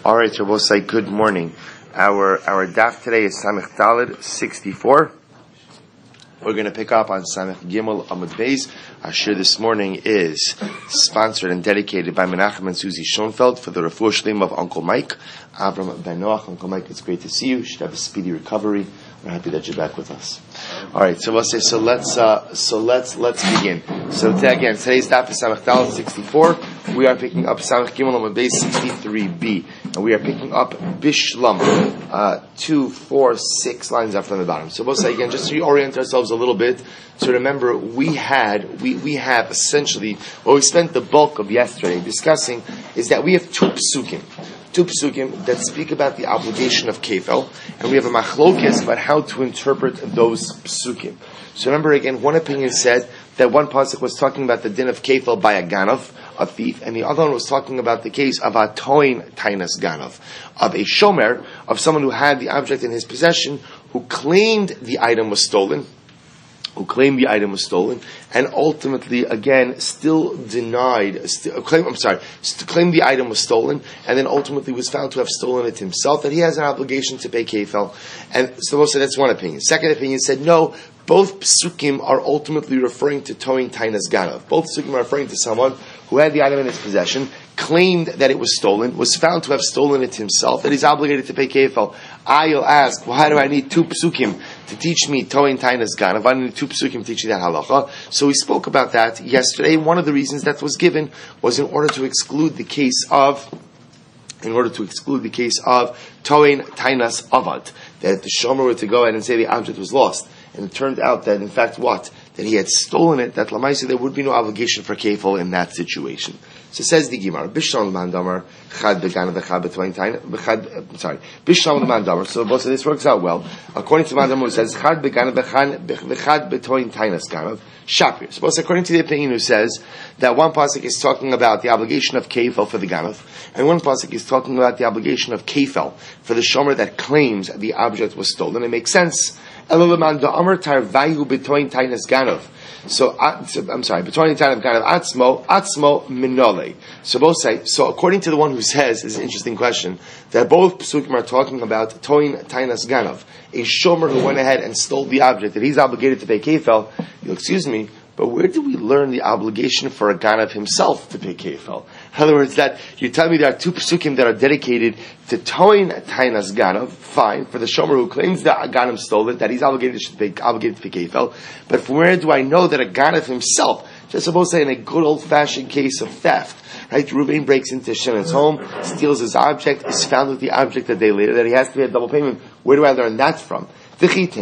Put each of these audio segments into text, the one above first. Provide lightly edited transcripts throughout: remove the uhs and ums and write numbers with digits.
All right, Shabbosai, good morning. Our daf today is Samech Daled 64. We're going to pick up on Samech Gimel Amud Beis. Our shir this morning is sponsored and dedicated by Menachem and Susie Schoenfeld for the refuah shleim of Uncle Mike. Avram Ben Noach, Uncle Mike, it's great to see you. You should have a speedy recovery. We're happy that you're back with us. All right, so let's begin. So again, today's daf is Samech Daled 64. We are picking up Samech Gimel Amud Beis 63b, and we are picking up Bishlam 2, 4, 6 lines up from the bottom. So we'll say again, just to reorient ourselves a little bit. So remember, we have essentially what we spent the bulk of yesterday discussing is that we have two psukim that speak about the obligation of kefel, and we have a machlokes about how to interpret those psukim. So remember again, one opinion said that one pasuk was talking about the din of kefel by a ganav, a thief, and the other one was talking about the case of a toin tainas ganav, of a shomer, of someone who had the object in his possession, who claimed the item was stolen, and ultimately, again, still claimed the item was stolen, and then ultimately was found to have stolen it himself, that he has an obligation to pay kefel. And so that's one opinion. Second opinion said, no, both psukim are ultimately referring to toin tainas ganav. Both psukim are referring to someone who had the item in his possession, claimed that it was stolen, was found to have stolen it himself, and he's obligated to pay kefel. I'll ask, why do I need two psukim to teach me toin tainas ganav? I need two psukim to teach me that halacha. So we spoke about that yesterday. One of the reasons that was given was in order to exclude the case of toin tainas avad, that the shomer were to go ahead and say the object was lost. And it turned out that, in fact, that he had stolen it, that Lamaisi, there would be no obligation for kefil in that situation. So says the Gemara, Bishlam L'man Chad Beganav V'chad B'toin Tainas, Bishlam L'man Damar. So both of this works out well. According to Man Damar, it says, Chad Beganav V'chad B'toin Tainas Ganav, Shapir. So both according to the opinion who says that one pasuk is talking about the obligation of kefil for the Ganav, and one pasuk is talking about the obligation of kefil for the shomer that claims the object was stolen. It makes sense. So, I'm sorry, between the time of Ganav Atzmo Minole. So both say, so according to the one who says, this is an interesting question, that both psukim are talking about toin tainas ganav, a shomer who went ahead and stole the object, that he's obligated to pay kefel. You'll excuse me, but where do we learn the obligation for a ganav himself to pay kefel? In other words, that you tell me there are two psukim that are dedicated to toin tainas ganav, fine, for the shomer who claims that a ganav stole it, that he's obligated to pay kefel. But from where do I know that a ganav himself, just suppose say in a good old-fashioned case of theft, right? Reuven breaks into Shimon's home, steals his object, is found with the object a day later, that he has to pay a double payment. Where do I learn that from? So maybe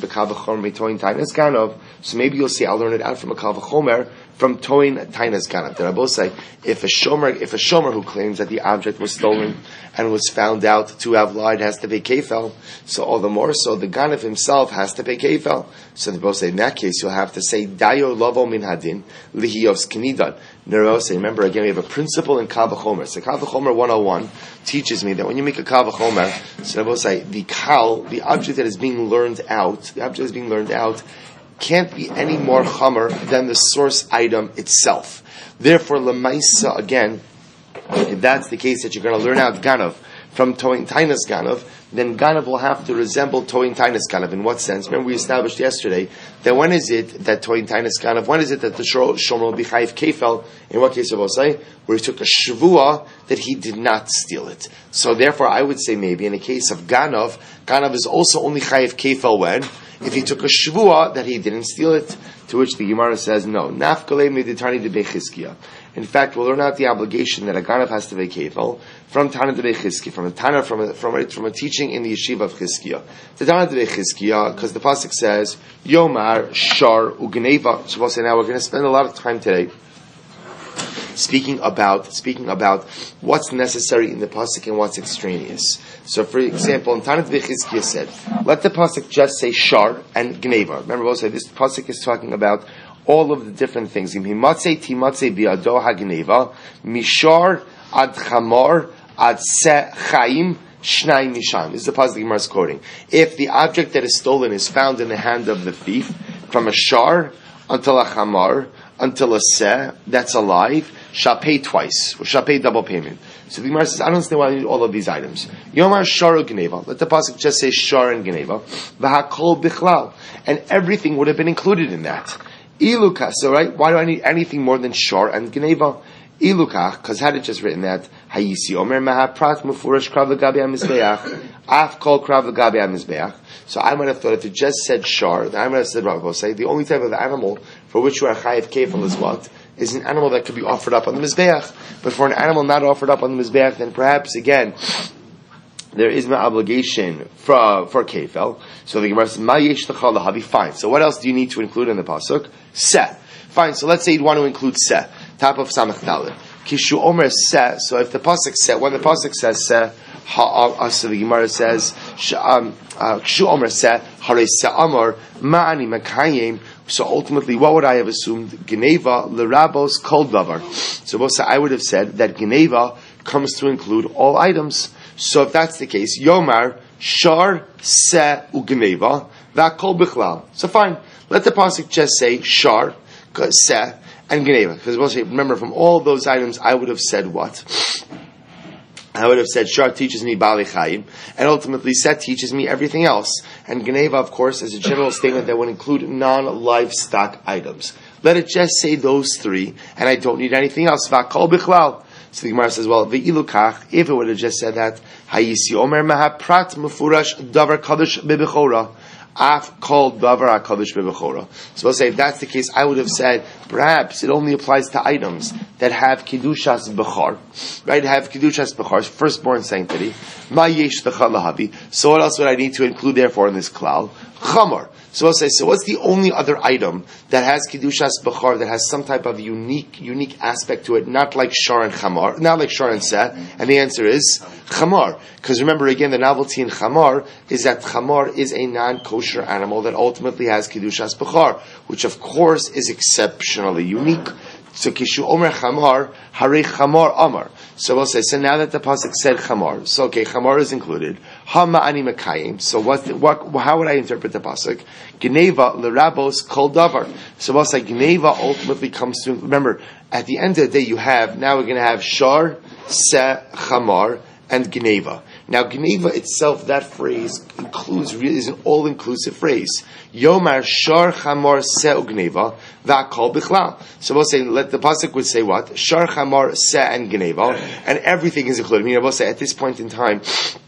you'll say, I'll learn it out from a kal v'chomer, from toin tainas ganav. That I both say, if a shomer who claims that the object was stolen and was found out to have lied has to pay kefel, so all the more so the ganav himself has to pay kefel. So they both say, in that case, you'll have to say, dayo lavo min hadin lihiyos knidan. Remember again, we have a principle in kal v'chomer. So kal v'chomer 101 teaches me that when you make a kal v'chomer, so they both say, the object that is being learned out, can't be any more chamer than the source item itself. Therefore, lemaisa, again, if that's the case that you're going to learn out ganav from toin tainas ganav, then ganav will have to resemble toin tainas ganav. In what sense? Remember we established yesterday that when is it that toin tainas ganav, when is it that the shomer will be chayiv kefel? In what case of Osai? Where he took a shvua that he did not steal it. So therefore I would say maybe in the case of ganav is also only chayiv kefel when? If he took a shvua that he didn't steal it, to which the Gemara says no. Nafkale meditani de bechizkiya. In fact, we'll learn out the obligation that a ganav has to pay kefel from Tana de bechizkiya, from a teaching in the yeshiva of Chizkiya. The Tana de bechizkiya, because the pasuk says Yomar Shar Ugneva. So we'll say now we're going to spend a lot of time today speaking about what's necessary in the pasuk and what's extraneous. So, for example, in Tanat Bechizkiya said, let the pasuk just say shar and gneva. Remember, we'll say this pasuk is talking about all of the different things. Mimatzei timatzei biado hagneva, mishar ad chamor ad se chaim shnai mishan. This is the pasuk the Gemara is quoting. If the object that is stolen is found in the hand of the thief, from a shar until a chamor, until a seh, that's alive, shall pay twice, or shall pay double payment. So the Gemara says, I don't understand why I need all of these items. Yomar shar u'gneva. Let the pasuk just say shar and gneva. V'hakol bichlal. And everything would have been included in that. Ilukah. So right, why do I need anything more than shar and gneva? Ilukah, because had it just written that, Hayisi Omer Mahaprat Mufurash Krav L'Gabi HaMizbeach, Af Kol Krav L'Gabi HaMizbeach. So I might have thought if it just said shar, then I might have said, Rabbi, say the only type of animal for which you are chayiv kefil is what? Is an animal that could be offered up on the Mizbeach. But for an animal not offered up on the Mizbeach, then perhaps again, there is no obligation for kefil. So the Gemara says, Ma yesh l'chal l'havi. Fine. So what else do you need to include in the pasuk? Seh. Fine. So let's say you'd want to include seh. Top of Samach Daled. Kishu Omer Seh. So if the pasuk says, when the pasuk says Seh, so the Gemara says, Kishu Omer Seh, Hare Seh Amar, Ma'ani Makayim. So ultimately, what would I have assumed? Geneva l'rabos kol davar. So I would have said that Geneva comes to include all items. So if that's the case, Yomar Shar Seh u'Geneva v'akol bichlal. So fine, let the pasuk just say Shar Seh and Geneva, because we'll say, remember, from all those items, I would have said what? I would have said, Shar teaches me Bali Chaim, and ultimately Set teaches me everything else. And Geneva, of course, is a general statement that would include non-livestock items. Let it just say those three, and I don't need anything else. V'akol bichlal. So the Gemara says, well, ve'ilukach, if it would have just said that, Hayisi Omer Mahaprat Mufurash Davar Kadosh Bebechora. Af called davar hakadosh bebechora. So we'll say if that's the case, I would have said perhaps it only applies to items that have kedushas bechar, right? Have kedushas bechar, firstborn sanctity. Ma yesh lahavi. So what else would I need to include therefore in this klal? Chamar. So we'll say, so what's the only other item that has kedushas bechar that has some type of unique aspect to it, not like shar and chamar, not like shar and seh? And the answer is chamar. Because remember again, the novelty in chamar is that chamar is a non-kosher animal that ultimately has kedushas bechar, which of course is exceptionally unique. So kishu omer chamar, hare chamar amar. So we'll say, so now that the pasuk said chamar, so okay, chamar is included. Ha ma'ani mekayim. So how would I interpret the pasuk? Geneva l'rabos kol davar. So we'll say Geneva ultimately comes to, remember, at the end of the day now we're going to have shar, seh, chamar, and Geneva. Now, Geneva itself, that phrase is an all-inclusive phrase. Yomar shar chamar seh u'Geneva v'akol bichlal. So we'll say, the pasuk would say what? Shar chamar seh and Geneva, and everything is included. I mean, we'll say at this point in time,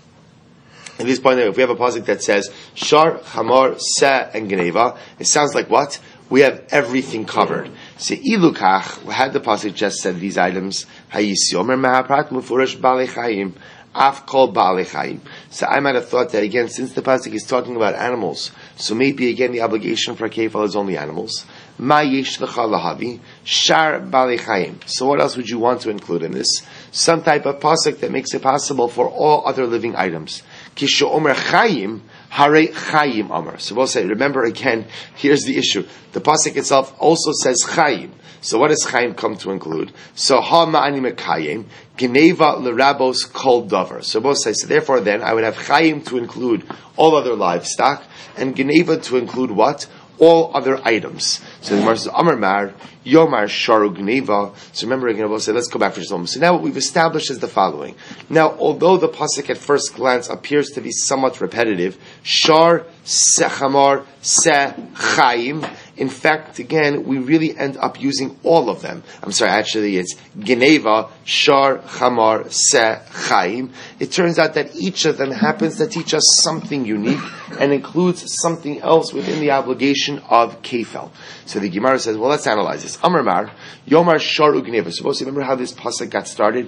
if we have a pasuk that says shar chamar seh and Geneva, it sounds like what? We have everything covered. So ilukach, had the pasuk just said these items, hayisi omer mahaprat mufurash balei chayim. Af kol ba'alei chayim. So I might have thought that again, since the pasuk is talking about animals, so maybe again the obligation for a kefal is only animals. Ma yesh l'cha lahavi shar ba'alei chayim. So what else would you want to include in this? Some type of pasuk that makes it possible for all other living items. Kishu omer chayim, hare chayim omer. So we'll say, remember again, here's the issue. The pasuk itself also says chayim. So what does Chaim come to include? So ha ma'ani mekayim, Geneva l'rabos kol davar. So both say, so therefore then I would have Chaim to include all other livestock, and Geneva to include what? All other items. So the Gemara says, Amar Mar, Yomar Sharu Geneva. So remember again, we'll say, let's go back for just a moment. So now what we've established is the following. Now, although the pasuk at first glance appears to be somewhat repetitive, Shar, Sechamar, Se, Chaim, in fact, again, we really end up using all of them. I'm sorry, actually it's Geneva, Shar, Chamar, Se, Chaim. It turns out that each of them happens to teach us something unique and includes something else within the obligation of Kefel. So the Gemara says, well, let's analyze this. Amar Mar, Yomar Shar Ugneva. Suppose you remember how this pasuk got started?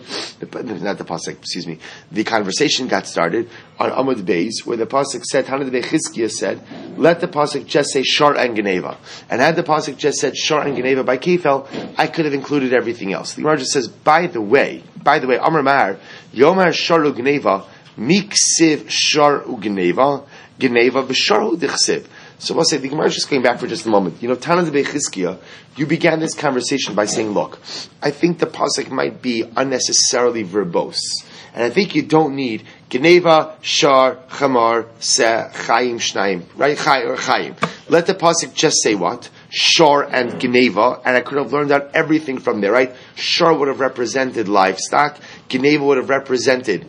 The conversation got started on Amud Beis, where the pasuk said, Hanad Bechizkiah said, let the pasuk just say Shar and Geneva. And had the pasuk just said Shar and Geneva by Kefel, I could have included everything else. The Gemara just says, by the way, Amar Mar, Yomar Shar Ugneva, Miksiv Shar Ugneva, Geneva B'Shar Udichsiv. So we'll say, the Gemara is just going back for just a moment. Tanaz Bechizkiah, you began this conversation by saying, look, I think the pasuk might be unnecessarily verbose. And I think you don't need Geneva, Shar, Chamar, Se, Chaim, Shnaim, right? Chai or Chaim. Let the pasuk just say what? shor and geneva, and I could have learned out everything from there, right? Shor would have represented livestock, geneva would have represented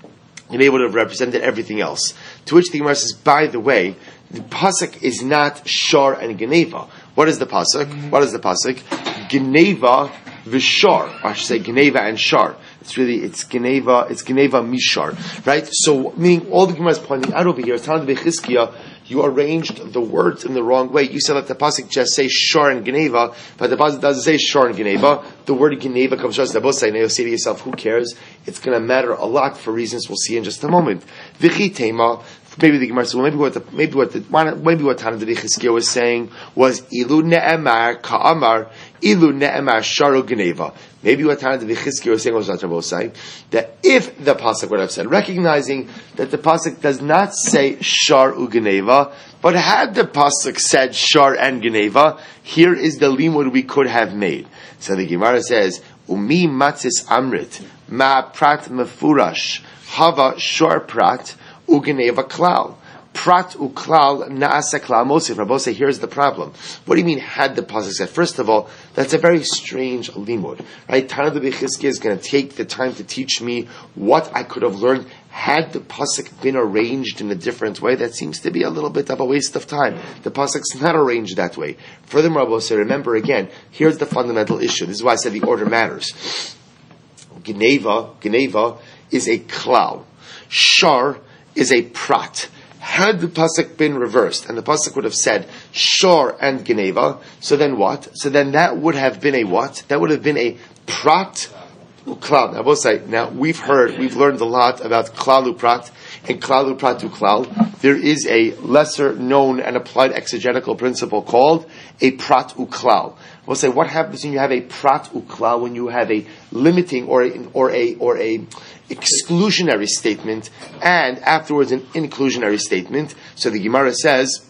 everything else. To which the Gemara says, by the way, the pasuk is not shor and geneva. What is the pasuk? Geneva v'shor. I should say geneva and shor. It's geneva mishar, right? So, meaning all the Gemara is pointing out over here, Tanakh Bechizkiah, you arranged the words in the wrong way. You said that the pasuk just says shor and geneva, but the pasuk doesn't say shor and geneva. The word geneva comes first. Now you say to yourself, who cares? It's going to matter a lot for reasons we'll see in just a moment. V'chi tema. Maybe the Gemara says, well, maybe what Tanakh Bechizkiah was saying was ilu ne'emar ka'amar ilu ne'emar sharu geneva. Maybe what Tanakh Bechizkiah was saying was that if the pasuk would have said, recognizing that the pasuk does not say shar ugeneva, but had the pasuk said shar and geneva, here is the limud we could have made. So the Gemara says, umi matzis amrit ma prat mefurash hava shar prat ugeneva klal. Prat uklal naasa klal mosif. Rabbi say, here's the problem. What do you mean had the pasuk said? First of all, that's a very strange limud, right? Tanakh Bechizkiah is going to take the time to teach me what I could have learned had the pasuk been arranged in a different way. That seems to be a little bit of a waste of time. The pasuk's not arranged that way. Furthermore, Rabbi say, remember again, here's the fundamental issue. This is why I said the order matters. Geneva is a klal. Shar is a prat. Had the pasuk been reversed, and the pasuk would have said shor and geneva, so then what? So then that would have been a what? That would have been a prat uklal. Now, I will say, now we've learned a lot about klal uprat and klal uprat uklal. There is a lesser known and applied exegetical principle called a prat uklal. We'll say, what happens when you have a prat uklal, when you have a limiting or a exclusionary statement, and afterwards an inclusionary statement? So the Gemara says,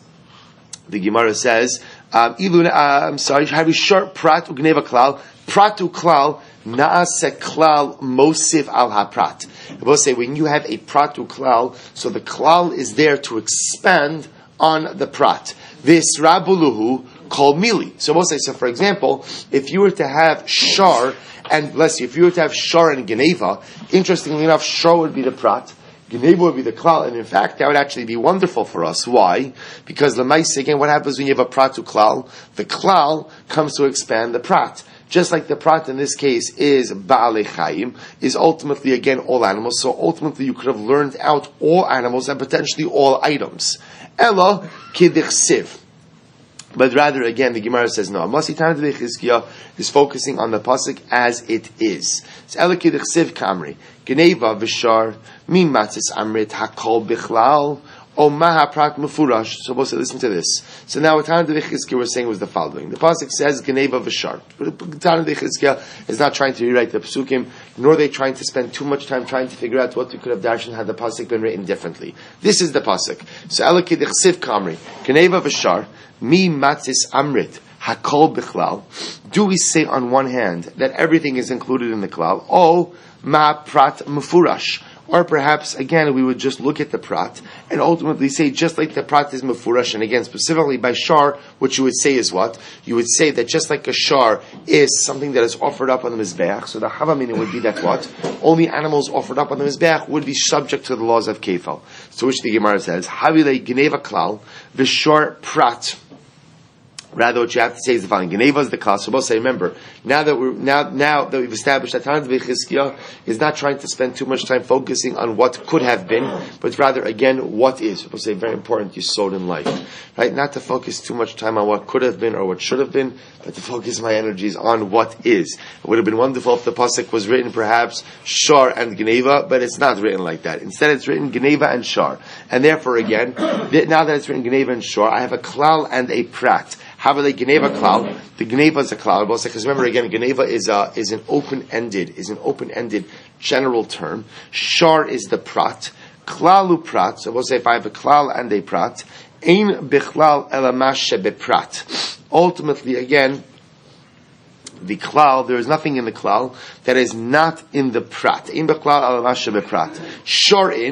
I'm sorry, have a short prat ugneva klal, prat uklal, naase klal mosif al haprat. We'll say, when you have a prat uklal, so the klal is there to expand on the prat. This rabuluhu called mili. So we'll say, so for example, if you were to have shar, and bless you, if you were to have shar and geneva, interestingly enough, shar would be the prat, geneva would be the klal, and in fact, that would actually be wonderful for us. Why? Because l'maisa, again, what happens when you have a prat to klal? The klal comes to expand the prat. Just like the prat in this case is ba'alei chayim, is ultimately, again, all animals. So ultimately, you could have learned out all animals and potentially all items. Ella kidichsiv. But rather, again, the Gemara says no. Amasi Tanakh Bechizkiah is focusing on the pasuk as it is. It's Ela kidichsiv kamri geneva v'shar min matzis amrit hakol bichlal o maha prat mefurash. So we'll say, listen to this. So now what Tanakh Bechizkiah was saying was the following. The pasuk says geneva v'shar. But Tanakh Bechizkiah is not trying to rewrite the pasukim, nor are they trying to spend too much time trying to figure out what we could have darshan had the pasuk been written differently. This is the pasuk. So Ela kidichsiv kamri geneva v'shar mi matzis amrit hakol bichlal. Do we say on one hand that everything is included in the klal? O ma prat mefurash. Or perhaps, again, we would just look at the prat and ultimately say, just like the prat is mefurash, and again, specifically by shar, what you would say is what? You would say that just like a shar is something that is offered up on the mizbeach, so the havamina would be that what? Only animals offered up on the mizbeach would be subject to the laws of kefal. So which the Gemara says, Havile geneva klal, v'shar prat. Rather, what you have to say is the following: Geneva is the klal. So we'll say, remember, now that we've established that Tanakh Bechizkiah is not trying to spend too much time focusing on what could have been, but rather, again, what is. We'll say, very important, yesod in life, right? Not to focus too much time on what could have been or what should have been, but to focus my energies on what is. It would have been wonderful if the pasuk was written perhaps shar and Geneva, but it's not written like that. Instead, it's written Geneva and shar, and therefore, again, now that it's written Geneva and shar, I have a klal and a prat. Havale Geneva klal. The Geneva is a klal. Because remember again, Geneva is an open-ended general term. Shar is the prat. Klalu prat. So we'll say if I have a klal and a prat, ein bichlal elamash beprat. Ultimately, again, the klal, there is nothing in the klal that is not in the prat. Ein bichlal elamash beprat. Shar in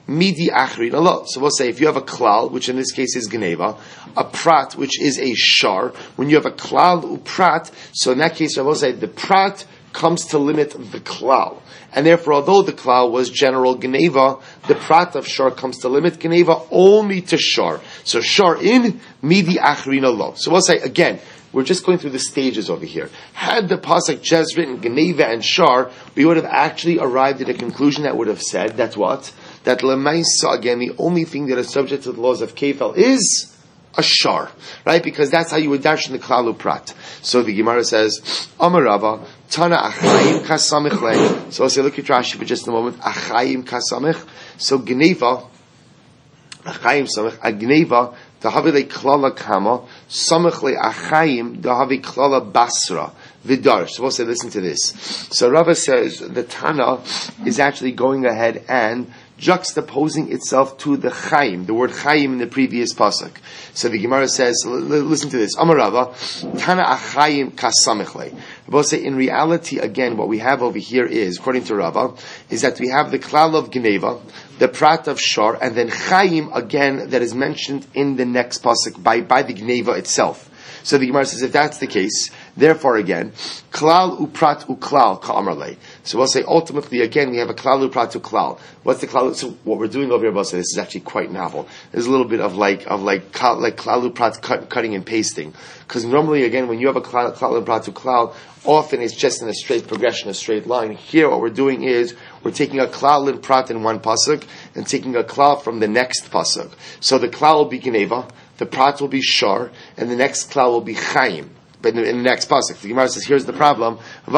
midi achrin Allah. So we'll say if you have a klal, which in this case is geneva, a prat, which is a shar, when you have a klal uprat, so in that case I will say the prat comes to limit the klal. And therefore, although the klal was general geneva, the prat of shar comes to limit geneva only to shar. So shar in, midi achrin Allah. So we'll say again, we're just going through the stages over here. Had the pasuk just written geneva and shar, we would have actually arrived at a conclusion that would have said that what? That lemaisa, again, the only thing that is subject to the laws of kefel is a shar, right? Because that's how you would dash in the klalu prat. So the Gemara says, Amar Rava, Tana achayim kasamich le. So I'll say, look at Rashi for just a moment. Achayim kasamich. So geneva, achayim samich, a geneva, dahavi le klala kama, samich le achayim, dahavi klala basra. Vidar. So we'll say, listen to this. So Rava says, the Tana is actually going ahead and juxtaposing itself to the Chaim, the word Chaim in the previous pasuk. So the Gemara says, listen to this. Amar Rava, Tana achayim kasamichle. We'll say, in reality, again, what we have over here is, according to Rava, is that we have the klal of Geneva, the prat of Shar, and then Chaim, again, that is mentioned in the next pasuk by the Geneva itself. So the Gemara says, if that's the case, therefore again, klal uprat uklal ka'amarle. So we'll say ultimately again we have a klal uprat uklal. What's the klal? So what we're doing over here, we'll say this is actually quite novel. There's a little bit of like klal uprat cutting and pasting. Because normally again when you have a klal uprat uklal, often it's just in a straight progression, a straight line. Here what we're doing is we're taking a klal and prat in one pasuk and taking a klal from the next pasuk. So the klal will be geneva, the prat will be shar, and the next klal will be chaim. But in the next pasuk, the Gemara says, "Here's the problem."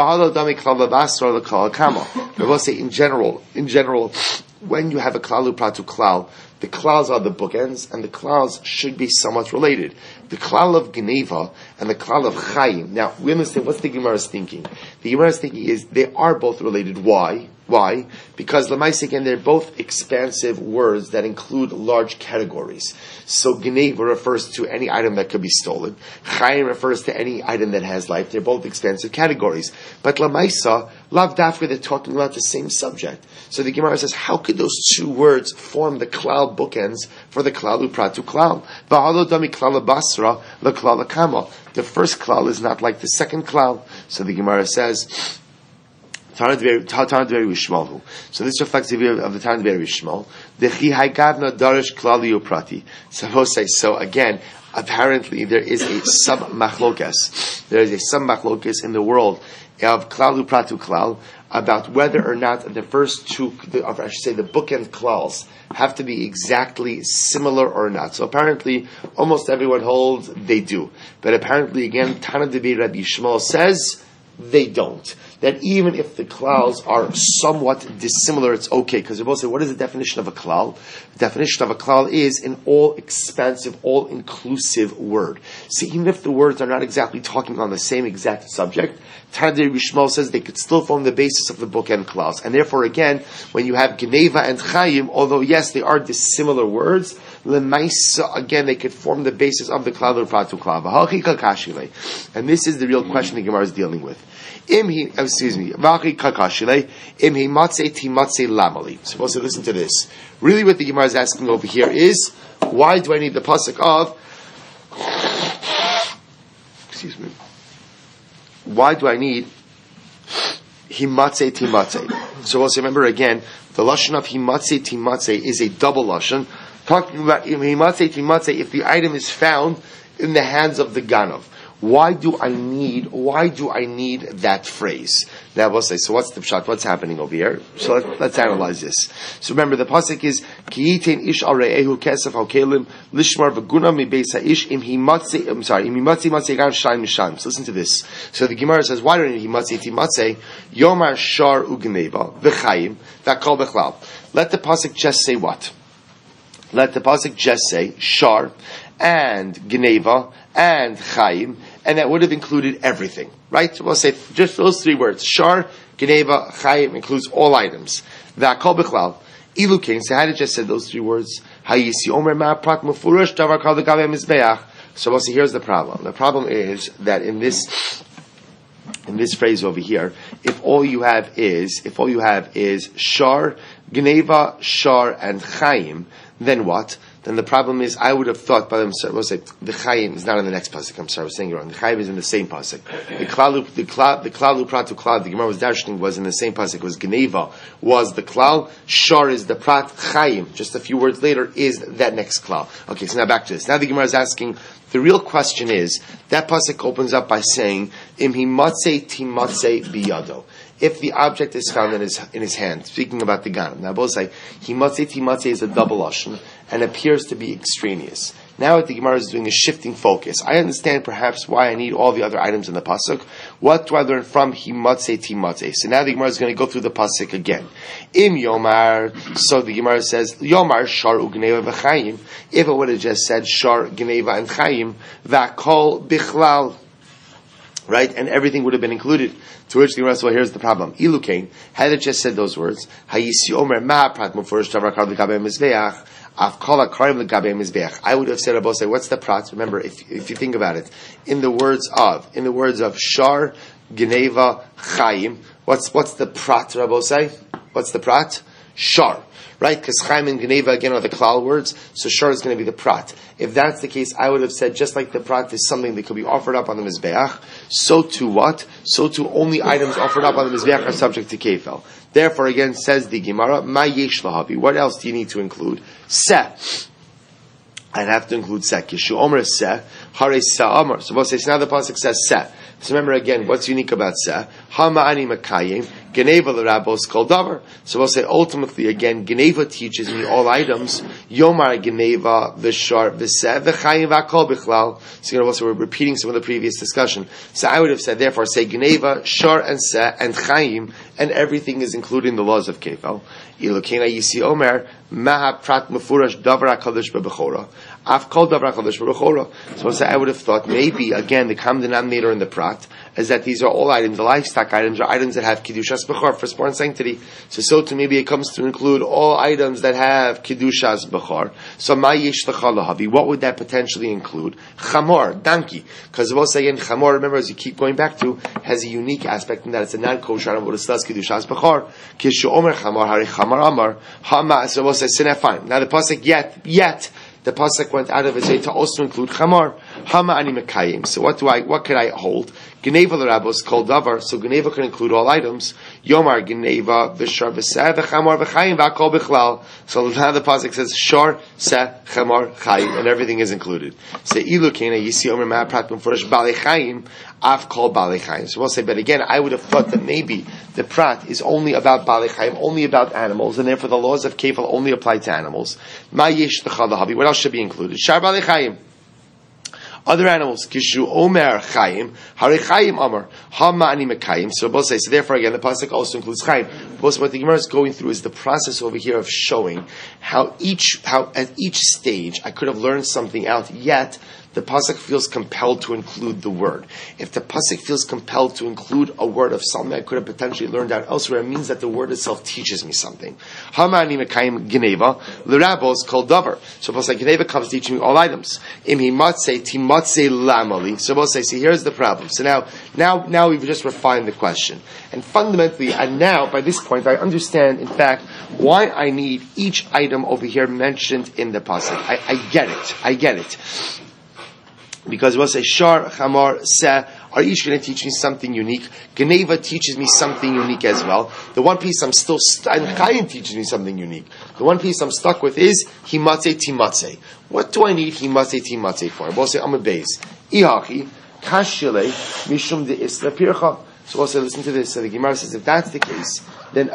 I will say, in general, when you have a klalu pratu klal, the klals are the bookends, and the klals should be somewhat related. The klal of Geneva and the klal of Chaim. Now, we understand what's the Gemara's thinking. The Gemara's thinking is they are both related. Why? Why? Because Lamais, again, they're both expansive words that include large categories. So Geneva refers to any item that could be stolen. Chaim refers to any item that has life. They're both expansive categories. But Lamaisa, Lav Dafka, they're talking about the same subject. So the Gemara says, how could those two words form the klal bookends for the klal upratu klal? V'halo dami klal basra la klal kama. The first klal is not like the second klal. So the Gemara says, so this reflects the view of the Tana Dveri Shmuel. The Chihai Darish Klali Uprati. So again, apparently there is a sub-machlokas. There is a sub-machlokas in the world of Klalu Pratu Klal about whether or not the first two, the bookend klals have to be exactly similar or not. So apparently, almost everyone holds they do. But apparently, again, Tana Dveri Rabbi Shmuel says they don't. That even if the klals are somewhat dissimilar, it's okay. Because they both say, what is the definition of a klal? The definition of a klal is an all-expansive, all-inclusive word. So even if the words are not exactly talking on the same exact subject, Tana Rishmal says they could still form the basis of the bookend klals. And therefore, again, when you have Geneva and Chaim, although yes, they are dissimilar words, Lemaisa, again, they could form the basis of the klal or pratu klal. And this is the real question the Gemara is dealing with. So listen to this. Really what the Gemara is asking over here is, why do I need the pasuk of, why do I need himatze timatze? So also remember again, the lashon of himatze timatze is a double lashon, talking about himatze timatze if the item is found in the hands of the ganav. Why do I need that phrase? Now we'll say, so what's the pshat? What's happening over here? So let's analyze this. So remember, the pasuk is, Ki yitain ish are'ehu kesef ha'kelim lishmar v'guna mi beis ha'ish im himatze gan shayim mishayim. So listen to this. So the Gemara says, why don't you himatze timatze? Yomar shar u'gneva v'chayim v'kol b'chlal. Let the pasuk just say what? Let the pasuk just say shar and Geneva and Chaim, and that would have included everything, right? So we'll say just those three words. Shar, Geneva, Chaim includes all items. V'akol b'chlal. Ilukein, so how did just say those three words? Hayisi omer ma'aprak mufurash davar kal v'gavei mizbeach. So we'll say here's the problem. The problem is that in this phrase over here, if all you have is shar, Geneva, Shar, and Chaim, then what? Then the problem is, I would have thought by themselves, we'll say, the Chaim is not in the next pasuk. I'm sorry, I was saying it wrong. The Chaim is in the same pasuk. The Klal Upratu Klal, the Gemara was darshaning, was in the same pasuk. Was Geneva, was the Klal, Shar is the Prat, Chaim, just a few words later, is that next Klal. Okay, so now back to this. Now the Gemara is asking, the real question is, that pasuk opens up by saying, Im himatze timatze biyado. If the object is found in his hand, speaking about the Ganim. Now both say, himatze timatze is a double lashon, and appears to be extraneous. Now the Gemara is doing a shifting focus. I understand perhaps why I need all the other items in the pasuk. What do I learn from himatze timatze? So now the Gemara is going to go through the pasuk again. Im yomar, so the Gemara says, yomar shar ugneva v'chayim. If it would have just said shar, geneva, and chayim, v'akol bichlal, right? And everything would have been included. To which the Gemara says, well, here's the problem. Ilukain, had it just said those words, hayisi omer ma prat mufurish davar kar l'gabei mizbeach, I would have said, Abosai, what's the prat? Remember, if you think about it, in the words of Shar, Geneva, Chaim, what's the prat, Rabosai? What's the prat? Shar, right? Because Chaim and Geneva again are the klal words, so Shar is going to be the prat. If that's the case, I would have said, just like the prat is something that could be offered up on the Mizbeach, so too what? So too only items offered up on the Mizbeach are subject to kefel. Therefore, again, says the Gemara, Ma yesh lahavi. What else do you need to include? Seh. I'd have to include seh. Kishu omer seh, hare seh omer. So now the pasuk says seh. So remember again, what's unique about seh? Hama ani makayim, geneva l'rabos kol davar. So we'll say ultimately again, geneva teaches me all items. Yomar geneva v'shar v'seh v'chayim v'akol bichlal. So also we're repeating some of the previous discussion. So I would have said therefore say geneva, shar and seh and chayim, and everything is including the laws of kefel. Ilokena yisi omer maha prat mufurash davar hakadosh b'bechora. Af kol davar hakadosh b'bechora. So I would have thought maybe again the common denominator in the prat is that these are all items, the livestock items are items that have Kedushas Bechor, firstborn sanctity. So too maybe it comes to include all items that have Kedushas Bechor. So Ma Yesh L'Chalahavi, what would that potentially include? Chamor, donkey. Because also again, Chamor, remember as you keep going back to, has a unique aspect in that it's a non-kosher animal, but it still has Kedushas Bechor. Kishu Omer Chamor, Hari Chamor Amar, Hama, so we'll say, fine. Now the pasuk yet, the pasuk went out of its way to also include chamar. Hama ani mekayim. So what could I hold? Geneva l'rabos kol davar. So Geneva can include all items. Yomar Geneva v'shar v'seh v'chamar v'chayim v'akol bichlal. So now the pasuk says shar, seh, chamar, chayim, and everything is included. So ilu kena yisi omer ma'aprat b'mfurish balei chayim af kol balei chayim. So we'll say, but again, I would have thought that maybe the prat is only about balei chayim, only about animals, and therefore the laws of kefil only apply to animals. Ma yesh l'chalahavi. What else should be included? Shar balei chayim. Other animals, kishu omer chayim, hare chayim omer, hama ani mekayim. So both say. So therefore, again, the pasuk also includes chayim. Both what the Gemara is going through is the process over here of showing how at each stage I could have learned something out. Yet the pasuk feels compelled to include the word. If the pasuk feels compelled to include a word of something I could have potentially learned out elsewhere, it means that the word itself teaches me something. Hama ani mekayim geneva l'rabos kol davar. So both say geneva comes teaching me all items. Im himatze timatze lamali. So both say, see, here's the problem. So now we've just refined the question, and fundamentally, and now by this point, I understand, in fact, why I need each item over here mentioned in the pasuk. I get it. Because we'll say Shar, Chamar, Seh are each going to teach me something unique. Geneva teaches me something unique as well. The one piece I'm still and Chaim teaches me something unique. The one piece I'm stuck with is Himatze Timatze. What do I need Himatze Timatze for? We'll say I'm a base. Ihachi Kashile Mishum de Isla Pircha. So we'll say, listen to this. So the Gemara says, if that's the case, then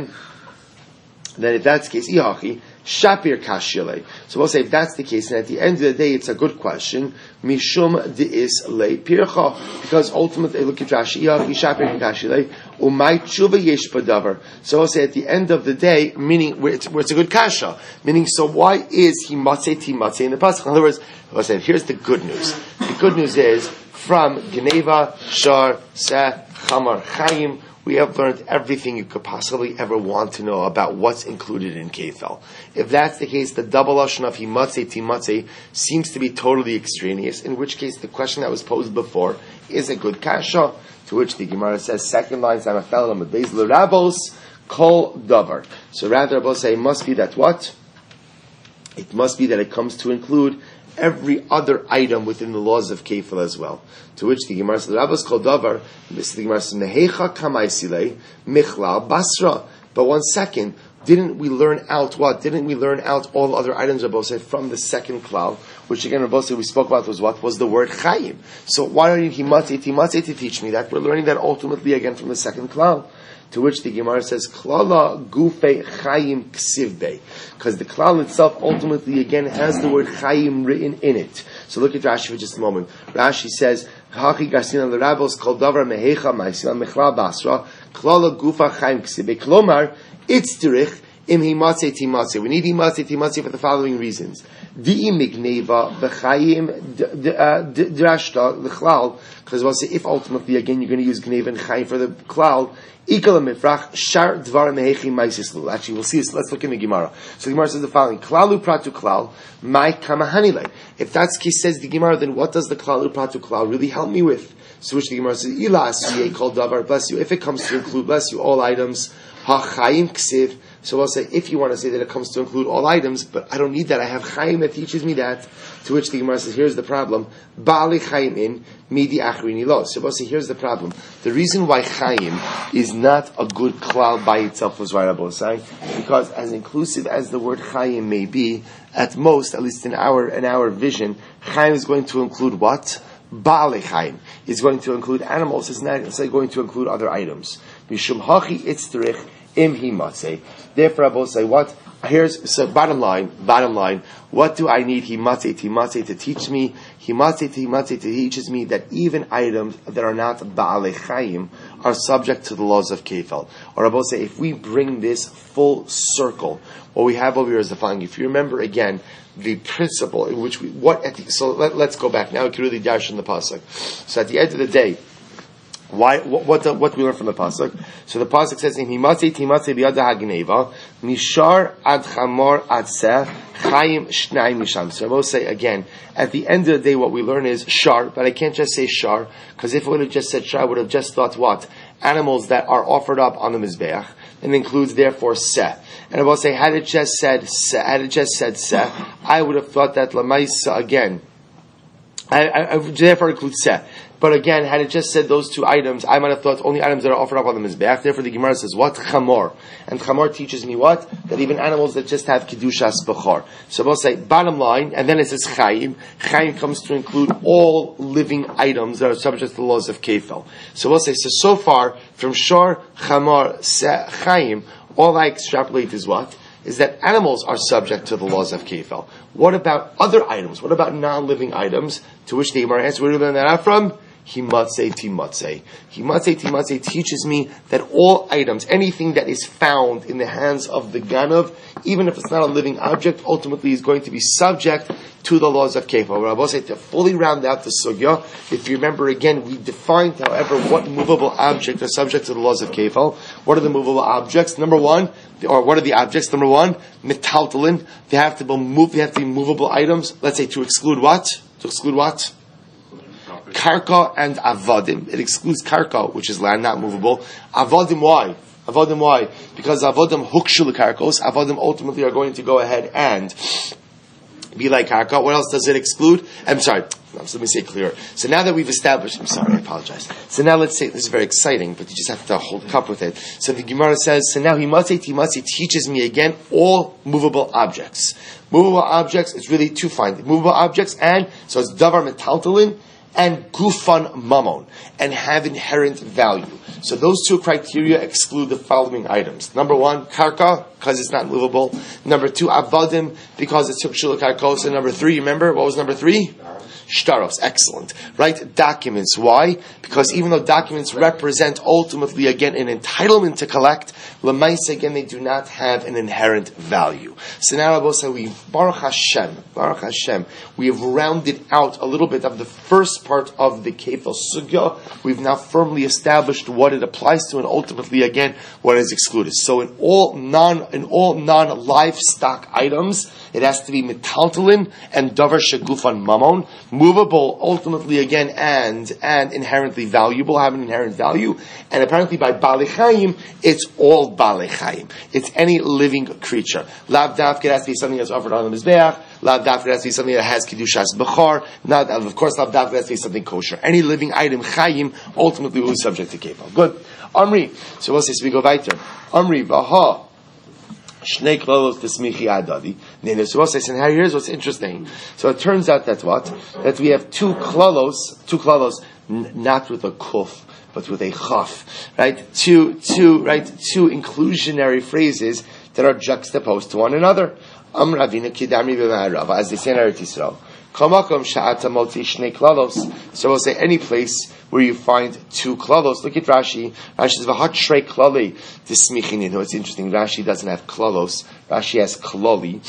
if that's the case, Ihachi Shapir Kashile. So we'll say if that's the case, and at the end of the day, it's a good question. Mishum deis le pircha, because ultimately, look at Rashi. Shapir Kashile umay tshuva yesh badavar. So we'll say at the end of the day, meaning where it's a good kasha. Meaning, so why is he matzeh timatzeh in the pasuk? In other words, we'll say here's the good news. The good news is from Geneva, Shar, Seh, Chamar, Chaim, we have learned everything you could possibly ever want to know about what's included in kefel. If that's the case, the double lashon of himatze timatze seems to be totally extraneous, in which case the question that was posed before is a good kasha, to which the Gemara says, second line, Samachel, Amad Beis, L'Rabos, Kol davar. So rather, Rabbi say, it must be that what? It must be that it comes to include every other item within the laws of kefil as well. To which the Gemara says, Rabbos Kol davar, the Gemara says, Mehecha kamaisile, michlal basra. But 1 second, didn't we learn out what? Didn't we learn out all other items, Rabbi said, from the second klal, which again, Rabbi said, we spoke about was what? Was the word chayim. So why are you himatze to teach me that? We're learning that ultimately again from the second klal. To which the Gemara says, klala gufe chayim ksivbe. Because the klal itself ultimately again has the word chayim written in it. So look at Rashi for just a moment. Rashi says, Hachi Garsina l'Rabbos kol davar mehecha ma'isila mechlal basra klala gufa chayim ksivbe. Klomar, itzterich im himatze timatze. We need himatze timatze for the following reasons. Di'i migneva v'chayim drashta l'chlal. Because we'll say, if ultimately again you're going to use gneva and chayim for the klal, Actually, we'll see this. Let's look in the Gemara. So the Gemara says the following: Klalu pratu klal, my kamahanile. If that's the case, says the Gemara, then what does the klalu pratu klal really help me with? So which the Gemara says, Ila called davar, bless you. If it comes to include, bless you, all items, ha'chayim ksiv. So we'll say, if you want to say that it comes to include all items, but I don't need that, I have chayim that teaches me that. To which the Gemara says, here's the problem. Ba'ali chayim in, midi achrini lo. So we'll say, here's the problem. The reason why chayim is not a good klal by itself was why Rabbi was saying, because as inclusive as the word chayim may be, at most, at least in our vision, chayim is going to include what? Ba'ali chayim. It's going to include animals, it's not going to include other items. Mishum hachi itzterich im himatze. Therefore, I will say what? So bottom line, what do I need himatze to teach me? Himatze teaches me that even items that are not ba'alei chayim are subject to the laws of kefil. Or I will say, if we bring this full circle, what we have over here is the following. If you remember again, the principle in which let's go back. Now we can really dash in the pasuk. So at the end of the day, what do we learn from the pasuk? So the pasuk says, "Himatze timatze biyada hagneva mishar ad chamor ad seh chayim shnai misham." So I will say again, at the end of the day, what we learn is shar, but I can't just say shar, because if it would have just said shar, I would have just thought what? Animals that are offered up on the mizbeach, and includes therefore seh. And I will say, had it just said seh, I would have thought that lamaisa again. I therefore include seh. But again, had it just said those two items, I might have thought only items that are offered up on the mizbeach. Therefore, the Gemara says what? Chamor. And chamor teaches me what? That even animals that just have kedushas bechor. So we'll say bottom line, and then it says chayim. Chayim comes to include all living items that are subject to the laws of kefil. So we'll say so far from shor, chamor, chayim, all I extrapolate is what? Is that animals are subject to the laws of kefil. What about other items? What about non-living items? To which the Gemara answers, where do we learn that out from? Himatze timatze. Himatze timatze teaches me that all items, anything that is found in the hands of the ganav, even if it's not a living object, ultimately is going to be subject to the laws of kefil. Rabbi said to fully round out the sugya, if you remember again, we defined, however, what movable objects are subject to the laws of kefil. What are the movable objects? What are the objects? Number one, metaltalin. They have to be movable items. Let's say to exclude what? Karka and avadim. It excludes karka, which is land, not movable. Avadim, why? Because avadim hukshu karkos. Avadim ultimately are going to go ahead and be like karka. What else does it exclude? I'm sorry. Let me say it clearer. So now that we've established, I apologize. So now let's say, this is very exciting, but you just have to hold up with it. So the Gemara says, so now himatze teaches me again all movable objects. Movable objects, it's really two find. Movable objects, and so it's davar metaltalin and gufan mamon, and have inherent value. So those two criteria exclude the following items. Number one, karka, because it's not movable. Number two, avadim, because it's hukshul karkos. And number three, remember, what was number three? Shtaros, excellent. Right? Documents. Why? Because even though documents represent ultimately, again, an entitlement to collect, l'maisa, again, they do not have an inherent value. So now, Rabbi say, Baruch Hashem, we have rounded out a little bit of the first part of the kefil sugya. We've now firmly established what it applies to, and ultimately, again, what is excluded. So in all non-livestock items, It has to be metaltalin and davar shegufan mamon, movable, ultimately again, and inherently valuable, have an inherent value. And apparently by Balei Chaim, it's all Balei Chaim. It's any living creature. Lav dafka has to be something that's offered on the mizbeach. Lav dafka has to be something that has kedushas bechar. Not, of course, lav dafka has to be something kosher. Any living item, Chaim, ultimately will be subject to kefal. Good. Amri. So we'll say, so we go weiter. Amri, vaha. Shnei klolos desmichi adadi. So we'll say, and here's what's interesting. So it turns out that what? That we have two klolos, not with a kuf, but with a chaf, right? Two inclusionary phrases that are juxtaposed to one another. Am Ravina kidamri v'ma'arava, as they say in Eretz Yisrael. Kamakom sha'ata motzi shnei klalos. So we'll say any place where you find two klalos. Look at Rashi. Rashi says v'hat shrei klali dismichin. It's interesting. Rashi doesn't have klalos. Rashi has klali.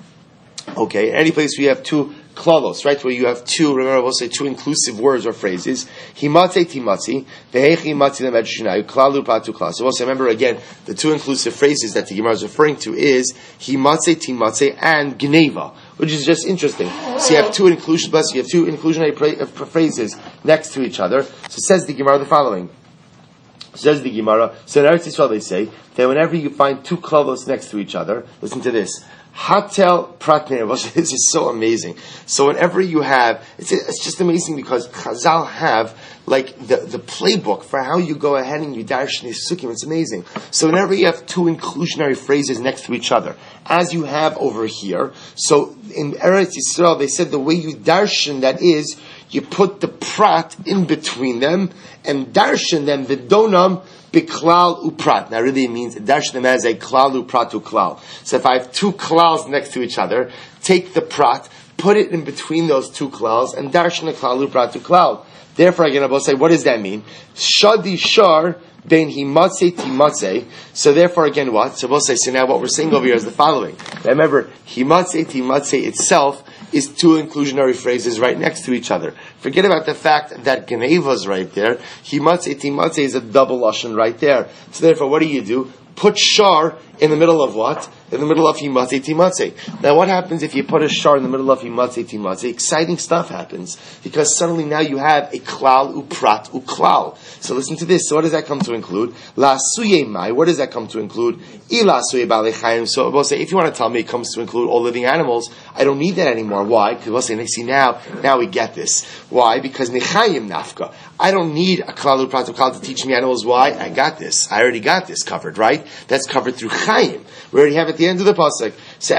Okay, any place where you have two klalos, right, where you have two, remember we'll say two inclusive words or phrases, himatze timatzi, vehechi matzi lemedshinayu, klalu patu klas. So we'll say, remember again, the two inclusive phrases that the Gemara is referring to is himatze timatze and gneva, which is just interesting. So you have two inclusionary phrases next to each other. So says the Gemara the following. Says the Gemara, so in Eretz Yisrael they say that whenever you find two klalos next to each other, listen to this, Hatel Pratner. This is so amazing. So whenever you have, it's just amazing because Chazal have like the playbook for how you go ahead and you darshan these sukkim. It's amazing. So whenever you have two inclusionary phrases next to each other, as you have over here, so in Eretz Yisrael they said the way you darshan that is, you put the prat in between them and darshan them vidonam biklal uprat. Now really it means darshan them as a klal uprat uklal. So if I have two klals next to each other, take the prat, put it in between those two klals, and darshan a klal uprat uklal. Therefore again I will say, what does that mean? Shadi shar ben himatze timatze. So therefore again what? So we'll say, so now what we're saying over here is the following. Remember, himatze timatze itself is two inclusionary phrases right next to each other. Forget about the fact that Geneva is right there. Himatze timatze is a double lashon right there. So therefore, what do? Put shar in the middle of what? In the middle of himatze timatze. Now what happens if you put a shar in the middle of himatze timatze? Exciting stuff happens. Because suddenly now you have a klal uprat uklal. So listen to this. So what does that come to include? La suye mai. What does that come to include? Ila suye balei chayim. So we'll say, if you want to tell me it comes to include all living animals, I don't need that anymore. Why? Because we'll say, see now we get this. Why? Because nechayim nafka. I don't need a klal uprat uklal to teach me animals. Why? I got this. I already got this covered, right? That's covered through chayim. We already have at the end of the pasuk.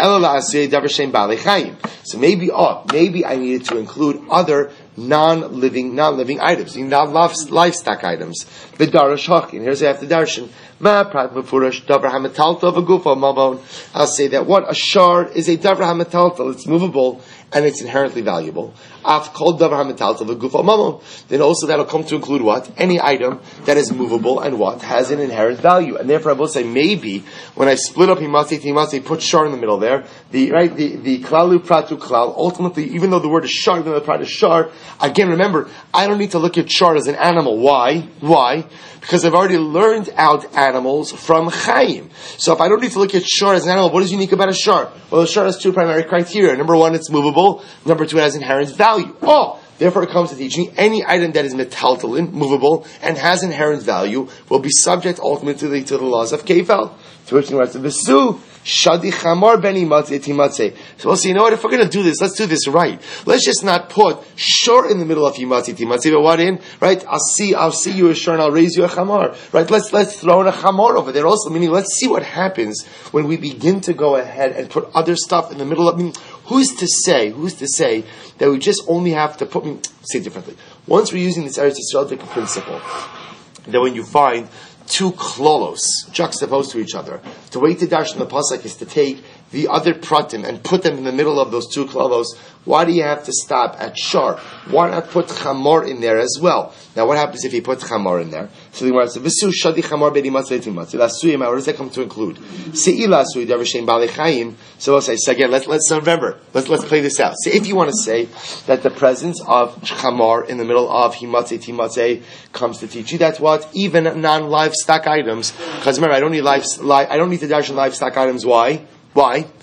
So maybe I needed to include other non-living items, non-livestock items. The darash hakin. Here's after darshan. I'll say that what a shar is a davar hamataltal. It's movable and it's inherently valuable. Then also that'll come to include what? Any item that is movable and what? Has an inherent value. And therefore I will say maybe when I split up himatze timatze, put shar in the middle there, the klalu pratu klal, ultimately, even though the word is shar, even though the prat is shar, again remember, I don't need to look at shar as an animal. Why? Because I've already learned out animals from Chaim. So if I don't need to look at shar as an animal, what is unique about a shar? Well, a shar has two primary criteria. Number one, it's movable. Number two, it has inherent value. Therefore it comes to teaching any item that is metaltalin, movable, and has inherent value will be subject ultimately to the laws of Kefal. To which the rest of the Vesu, Shadi Chamar Beni Matze Timatze. So we'll say, you know what, if we're going to do this, let's do this right. Let's just not put shor in the middle of Himatze Timatze, but what in? Right? I'll see you a shor and I'll raise you a chamar. Right? Let's throw in a chamar over there also, meaning let's see what happens when we begin to go ahead and put other stuff in the middle of, who's to say that we just only have to put, say it differently. Once we're using this Eretz Yisrael principle, that when you find two klolos juxtaposed to each other, the way to darshan the pasuk is to take the other pratim and put them in the middle of those two klolos. Why do you have to stop at shar? Why not put chamor in there as well? Now what happens if you put chamor in there? So the Gemara says, "V'su shadi chamor bedi matzei timatzi." Lasuyim. What does that come to include? Seila suy darshan balei chayim. So we'll say, so again, let's remember. Let's play this out. So if you want to say that the presence of chamor in the middle of himatzei timatze comes to teach you that's what even non-livestock items. Because remember, I don't need to darshan livestock items. Why?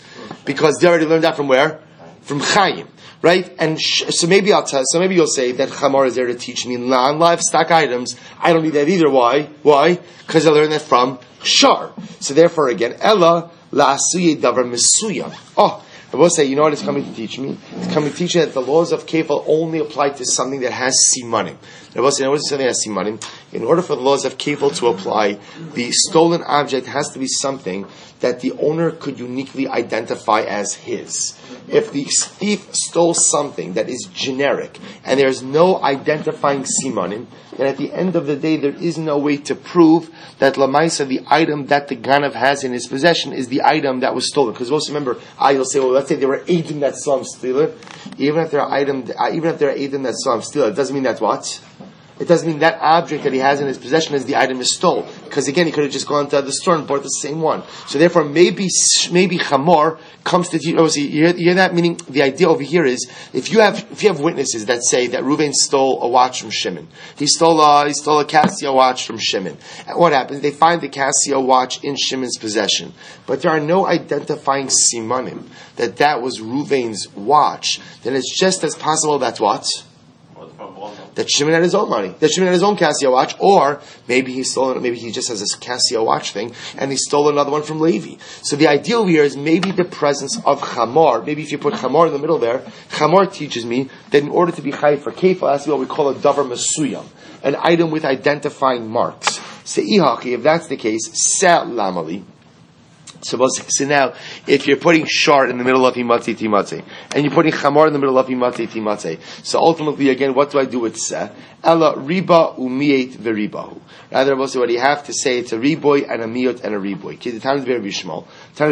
because they already learned that from where? From Chaim. Right? And so maybe maybe you'll say that Chamor is there to teach me non-livestock items. I don't need that either. Why? Why? Because I learned that from Shar. So therefore again, Ella la'asuye davar mesuyam. Oh, I will say, you know what it's coming to teach me? It's coming to teach me that the laws of kefil only apply to something that has simanim. I will say, you know what is something that has simanim? In order for the laws of kefil to apply, the stolen object has to be something that the owner could uniquely identify as his. If the thief stole something that is generic and there's no identifying simanim, then at the end of the day there is no way to prove that lamaisa, the item that the ganav has in his possession, is the item that was stolen. Because also remember, you'll say, well, let's say there were eidim that saw him steal it. Even if there are eidim that saw him steal it, it doesn't mean that's what? It doesn't mean that object that he has in his possession is the item is stolen. Because again, he could have just gone to the store and bought the same one. So therefore, maybe Chamor comes to teach. Obviously, you hear that? Meaning, the idea over here is, if you have witnesses that say that Reuven stole a watch from Shimon, he stole a Casio watch from Shimon. And what happens? They find the Casio watch in Shimon's possession, but there are no identifying simanim that was Reuven's watch. Then it's just as possible that's what? That Shimon had his own money, that Shimon had his own Casio watch, or maybe he just has this Casio watch thing, and he stole another one from Levi. So the ideal here is maybe the presence of Chamor. Maybe if you put Chamor in the middle there, Chamor teaches me that in order to be chayiv for kefil, it has to be what we call a davar mesuyam, an item with identifying marks. So if that's the case, sell lamali. So now, if you're putting shart in the middle of himatzi timatze, and you're putting chamor in the middle of himatzi timatze, so ultimately, again, what do I do with seh? Ella riba umiet veribahu. Rather, what do you have to say? It's a riboy and a miot and a riboy. The time is very Shmuel.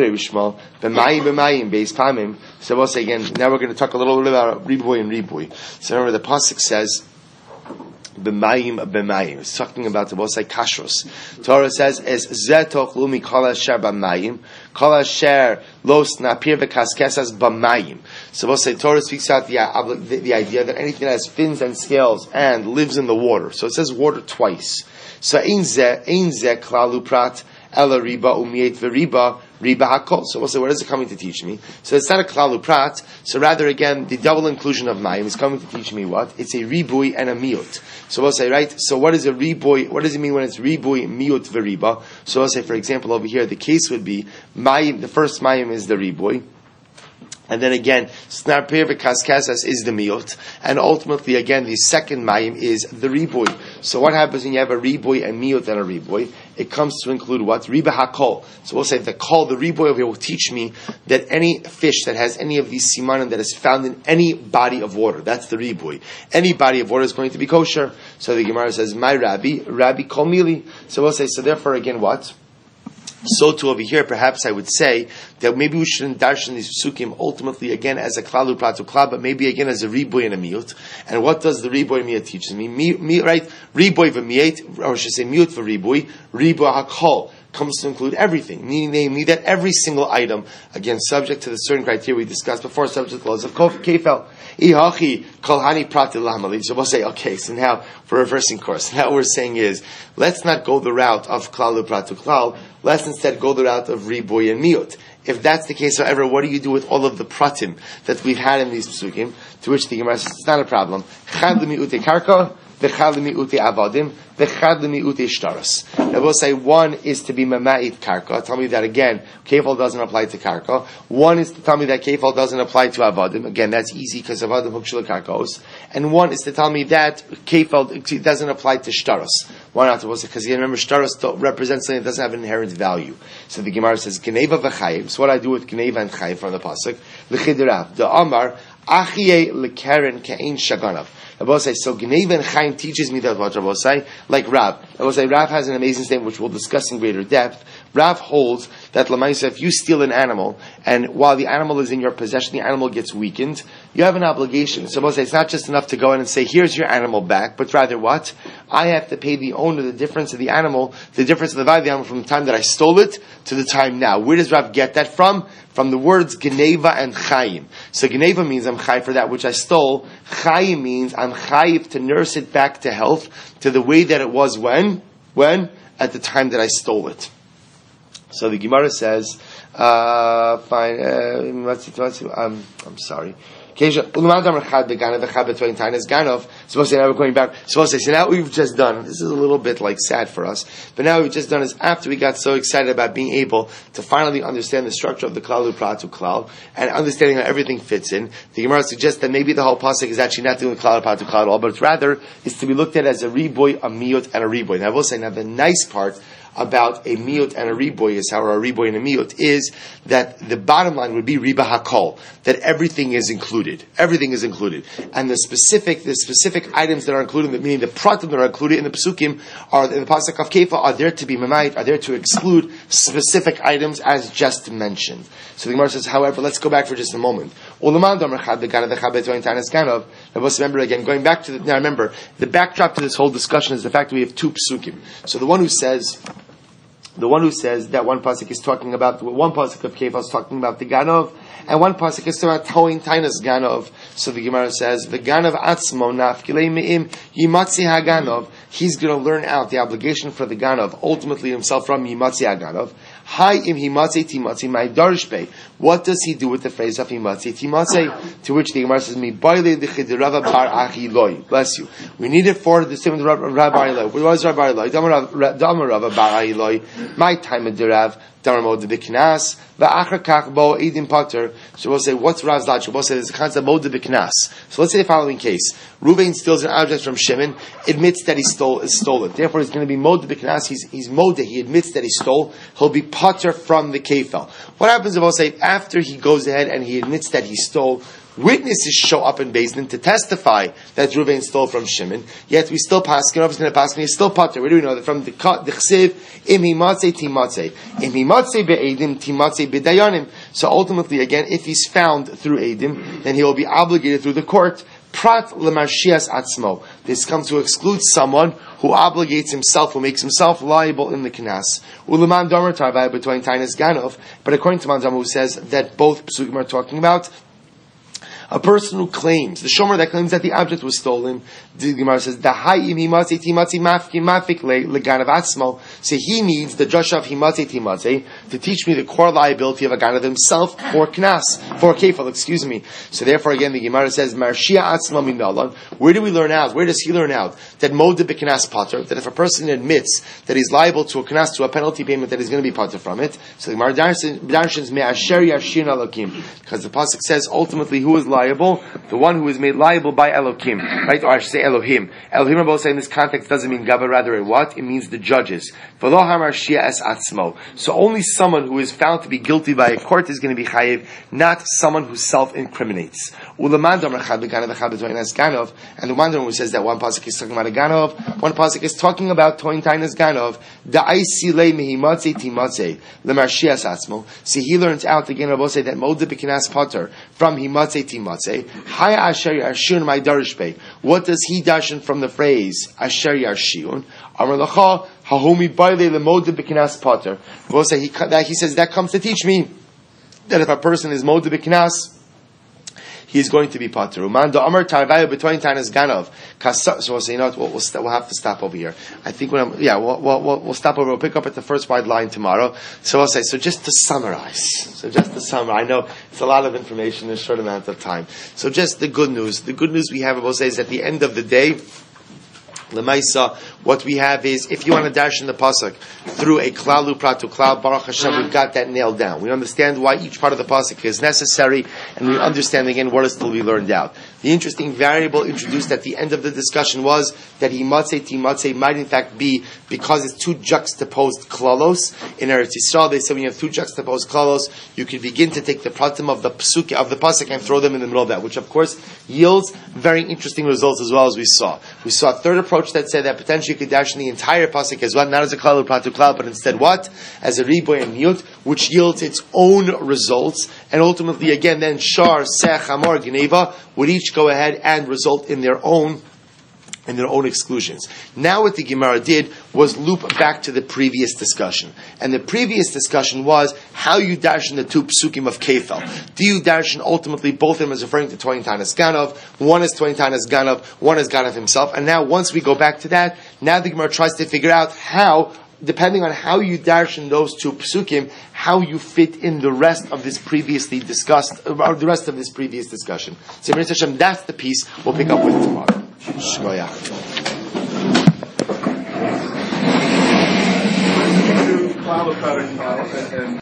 B'mayim beis pamim. So we'll say again. Now we're going to talk a little bit about riboy and riboy. So remember, the pasuk says, b'mayim. It's talking about the Bosai Kashrus. Torah says, "Es zetoch lumi kol asher b'mayim, kol asher los napir v'kaskesas b'mayim." So Bosai Torah speaks out the idea that anything that has fins and scales and lives in the water. So it says water twice. So ein ze klalu prat ela riba umiet v'riba. Riba hakol. So we'll say, what is it coming to teach me? So it's not a klalu prat. So rather, again, the double inclusion of mayim is coming to teach me what? It's a ribui and a miut. So we'll say, right? So what is a ribui? What does it mean when it's ribui, miut, veriba? So we'll say, for example, over here, the case would be mayim. The first mayim is the ribui. And then again, snarpir v'kaskasas is the miot, and ultimately again the second mayim is the riboy. So what happens when you have a riboy, a miot, and a riboy? It comes to include what? Riba hakol. So we'll say the riboy over here will teach me that any fish that has any of these simanim that is found in any body of water, that's the riboy. Any body of water is going to be kosher. So the Gemara says, my Rabbi kol mili. So we'll say, so therefore again what? So too over here, perhaps I would say that maybe we shouldn't darshan these psukim ultimately again as a klalu pratu klal, but maybe again as a riboy and a miut. And what does the riboy and miut teach me? Right? Riboy v'miut, or I should say miut v'riboy, riboy hakol comes to include everything, meaning namely that every single item, again subject to the certain criteria we discussed before, subject to the laws of kefel. Ihachi kolhani pratil lahamali. So we'll say, okay, so now for reversing course, now what we're saying is, let's not go the route of klalu pratu klal, let's instead go the route of riboy and miut. If that's the case, however, what do you do with all of the pratim that we've had in these psukim? To which the Gemara says, it's not a problem. Chad l'mi'ute karka, v'chad l'mi'ute avadim, v'chad l'mi'ute shtaros. Now we'll say one is to be mama'it karka. Tell me that again, kefal doesn't apply to karka. One is to tell me that kefal doesn't apply to avadim. Again, that's easy because avadim hukshul karkos. And one is to tell me that kefal doesn't apply to shtaros. Why not? Because you remember shtaros represents something that doesn't have an inherent value. So the Gemara says, Geneva v'chayim. So what I do with Geneva and chayim from the pasuk, l'chidirav, the Amar, achie l'keren ke'ein shaganav. Rabbi say, so Geneva and Chaim teaches me that what Rabbi say, like Rav. Rabbi say, Rav has an amazing statement which we'll discuss in greater depth. Rav holds that Lamaisa, if you steal an animal, and while the animal is in your possession, the animal gets weakened, you have an obligation. So Rabbi say, it's not just enough to go in and say, here's your animal back, but rather what? I have to pay the owner the difference of the animal, the difference of the value of the animal from the time that I stole it to the time now. Where does Rav get that from? From the words Geneva and Chaim. So Geneva means I'm chayiv for that which I stole. Chaim means I'm chayiv to nurse it back to health, to the way that it was when? At the time that I stole it. So the Gemara says, Fine. I'm sorry. Supposed to say now we're going back. Supposed to say, so now we've just done, this is a little bit like sad for us, but now we've just done is after we got so excited about being able to finally understand the structure of the Klal U'Prat U'Klal and understanding how everything fits in, the Gemara suggests that maybe the whole pasuk is actually not doing Klal U'Prat U'Klal at all, but it's rather is to be looked at as a riboy, a miyut, and a riboy. Now I will say, now the nice part about a miyut and a riboy is how a riboy and a miyut is that the bottom line would be riba hakol, that everything is included. Everything is included. And the specific items that are included, meaning the pratim that are included in the psukim, are in the pasuk of Kefa, are there to be mamayit, are there to exclude specific items as just mentioned. So the Gemara says, however, let's go back for just a moment. Remember again, going back to now remember, the backdrop to this whole discussion is the fact that we have two psukim. So the one who says that one pasuk is talking about, one pasuk of Kefa is talking about the Ganov, and one pasuk is about Toin Tainas Ganov. So the Gemara says, the Ganov Atzmo Nafkilei Me'im Yimatzi HaGanov. He's going to learn out the obligation for the Ganov, ultimately himself from Yimatzi HaGanov. Hi im himatze timatze my darshpe. What does he do with the phrase of himatze timatze? To which the Gemara says, "Mi baile de Rava bar achiloi." Bless you. We need it for the statement of Rabbi Eloi. What was Rabbi Eloi? Damar Rava bar achiloi. My time of the Rav. Damar de biknas. Va'achar kach bo edim pater. So we'll say, what's Rav's logic? We'll say there's a concept of biknas. So let's say the following case: Reuven steals an object from Shimon, admits that he stole it. Therefore, he's going to be mod biknas. He's mod. He admits that he stole. He'll be pater from the kefel. What happens if I'll say after he goes ahead and he admits that he stole? Witnesses show up in Beis Din to testify that Reuven stole from Shimon. Yet we still pass. He's still pater. Where do we know that from the chsiv im himatze timatze im himatze be'edim timatze bedayanim? So ultimately, again, if he's found through edim, then he will be obligated through the court. Prat lemarshias atzmo. This comes to exclude someone who obligates himself, who makes himself liable in the knas. Uleman damer tarvai between tainas ganov. But according to Manzam, who says that both psukim are talking about a person who claims, the shomer that claims that the object was stolen, the Gemara says, so he needs the drasha of himatze timatze to teach me the core liability of a ganav himself for knas, for kefal, excuse me. So therefore again the Gemara says, Marshia atzma minalan. Where do we learn out? Where does he learn out? That modeh b'knas pater, that if a person admits that he's liable to a knas, to a penalty payment, that he's going to be pater from it. So the Gemara darshans me'asher yashin alokim, because the pasuk says ultimately who is liable? The one who is made liable by Elokim, right? Or I should say Elohim. Elohim are both saying in this context doesn't mean Gaba, rather what? It means the judges. So only someone who is found to be guilty by a court is going to be chayiv, not someone who self-incriminates. And the one who says that one pasuk is talking about a ganov, one pasuk is talking about toin tainas ganov. See, he learns out again. I will say that modeh b'kinas pater from himatze timatze. Hi asher yarshun my darishpe. What does he dashen from the phrase asher yarshun? Amar lacha hahumi baile lemodeh b'kinas pater. We'll say he says that comes to teach me that if a person is modeh b'kinas, he's going to be pater. Umanda amar tarvayu between tainas ganov. So we'll say, you know what? We'll have to stop over here. I think we'll stop over. We'll pick up at the first wide line tomorrow. So I'll say, so just to summarize. I know it's a lot of information in a short amount of time. So just the good news. The good news we have, we'll say, is at the end of the day, Lemaisa, what we have is, if you want to dash in the pasuk through a klal u'prat u'klal, Baruch Hashem, we've got that nailed down. We understand why each part of the pasuk is necessary, and we understand again what is to be learned out. The interesting variable introduced at the end of the discussion was that himatze timatze might in fact be because it's two juxtaposed klalos. In Eretz Yisrael, they say when you have two juxtaposed klalos, you can begin to take the pratim of the pasuk and throw them in the middle of that, which of course yields very interesting results as well as we saw. We saw a third approach that said that potentially you could dash in the entire pasuk as well, not as a klal u'prat u'klal, but instead what? As a riboy and miyut, which yields its own results, and ultimately again then shar, sech, amor, geneva would each go ahead and result in their own exclusions. Now what the Gemara did was loop back to the previous discussion. And the previous discussion was how you darshan the two psukim of Kefel. Do you darshan ultimately both of them as referring to Toin Tanas Ganov? One is Toin Tanas Ganov, one is Ganov himself. And now once we go back to that, now the Gemara tries to figure out how depending on how you darshan those two psukim, how you fit in the rest of this previously discussed, or the rest of this previous discussion. So, Hashem, that's the piece we'll pick up with tomorrow. Shkoyach.